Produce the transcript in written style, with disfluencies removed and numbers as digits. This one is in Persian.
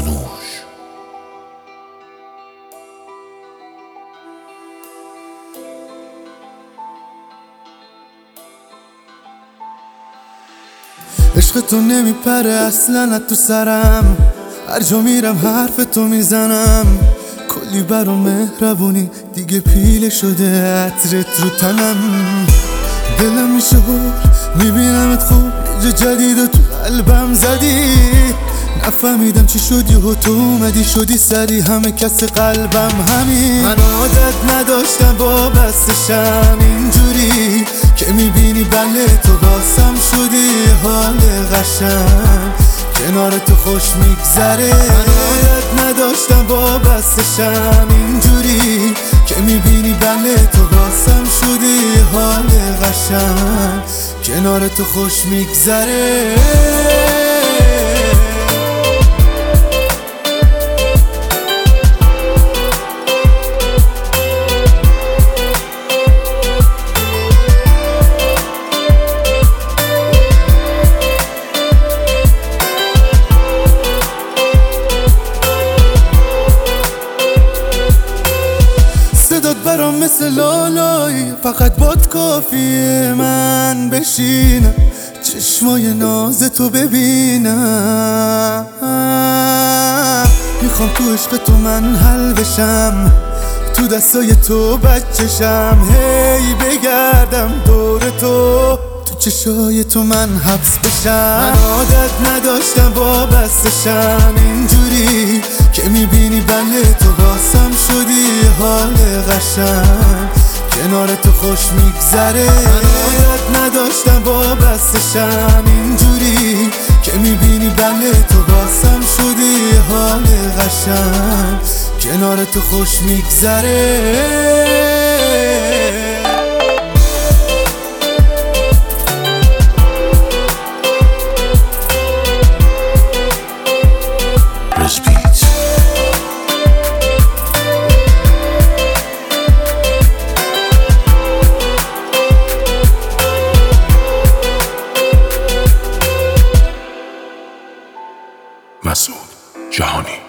سانوش. عشق تو نمیپره اصلا از تو سرم، هر جا میرم حرف تو میزنم. کلی برام مهربونی دیگه پیله شده عطرت رو تنم. دلم میشه بر میبینمت خوب یه جدید و تو قلبم زدی. نفهمیدم چی شدی و تو اومدی شدی سری همه کس قلبم همین. من عادت نداشتم با بستشم اینجوری که میبینی بله تو واسم شدی حال قشنگ کنار تو خوش میگذره. من عادت نداشتم با بستشم اینجوری که میبینی بله تو واسم شدی حال قشنگ کنار تو خوش میگذره. صدات برام مثل لالایی فقط باد کافیه من بشینم چشمای ناز تو ببینم. میخوام تو عشق تو من حل بشم تو دستای تو بچشم هی بگردم دور تو چشای تو من حبس بشم. من عادت نداشتم با بستشم اینجوری که میبینی بله تو واسم شدی حال قشنگ کنار تو خوش میگذره. من عادت نداشتم با بستشم اینجوری که میبینی بله تو واسم شدی حال قشنگ کنار تو خوش میگذره. مسعود جهانی.